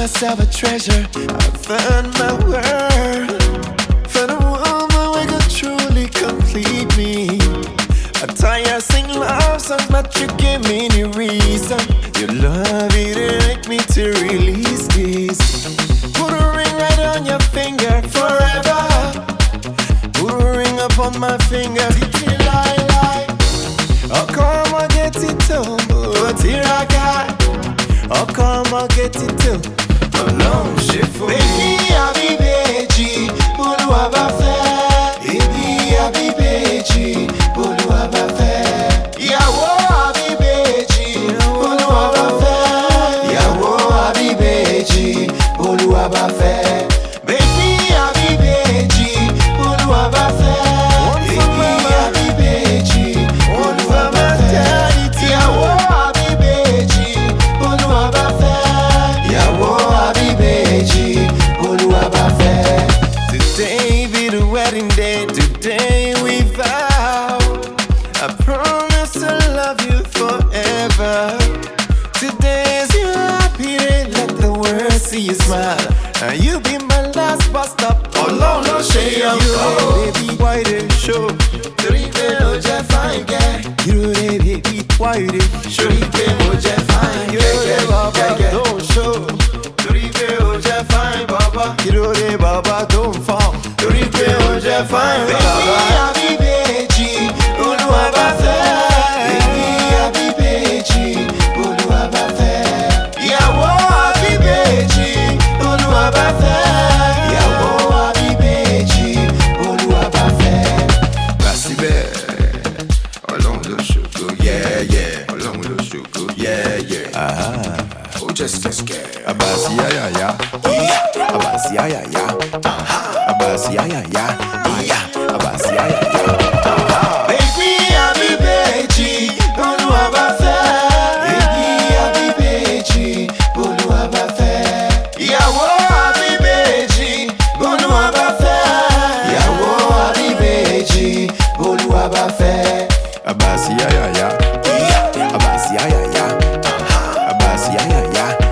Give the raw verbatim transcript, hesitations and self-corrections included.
myself a treasure. I found my world. Found a woman who could truly complete me. I tire sing love songs, but you give me any reason. Your love it make me to release this. Put a ring right on your finger forever. Put a ring upon my finger. Till I lie. Oh come on get it too. Oh till I got. Oh come on get it too. Oh long shit for me. Baby abi beji, Olúwa bá fẹ́. Baby abi beji, Olúwa bá fẹ́. Ìyàwó abi beji, Olúwa bá fẹ́. Ìyàwó abi beji, Olúwa bá fẹ́. Baby abi beji, Olúwa bá fẹ́. Baby abi beji, Olúwa bá fẹ́. Ìyàwó abi beji, Olúwa bá fẹ́. Ìyàwó abi beji, Olúwa bá fẹ́. Today be the wedding day, today we vow. I promise to love you forever. Today is your happy day, let the world see you smile. And you be my last bus stop. Ọlọ́run ló ṣe ọkọ. Baby, why they show? Torí pé ó jẹ́ fine girl. You know they baby, why you dey show? Torí pé ó jẹ́ fine girl. You know they baba don't show. Torí pé ó jẹ́ fine baba. You know they baba don't fall. Torí pé ó jẹ́ fine baba. Baby, àbí bèjì, Olúwa bá fẹ́. Baby, àbí bèjì, Olúwa bá fẹ́. Ìyàwó àbí bèjì, Olúwa bá fẹ́. Ìyàwó àbí bèjì, Olúwa bá fẹ́. Gbà síbẹ̀, Ọlọ́run ló ṣògo, yeah, yeah. Ọlọ́run ló ṣògo, yeah, yeah. Ó jẹ́ skẹ́skẹ́. Abasi ayaya, abasi ayaya, abasi ayaya, abasi ayaya. Baby, àbí bèjì, Olúwa bá fẹ́. Baby, àbí bèjì, Olúwa bá fẹ́. Ìyàwó àbí bèjì, Olúwa bá fẹ́. Ìyàwó àbí bèjì, Olúwa bá fẹ́. Abasi ayaya, abasi ayaya, abasi ayaya.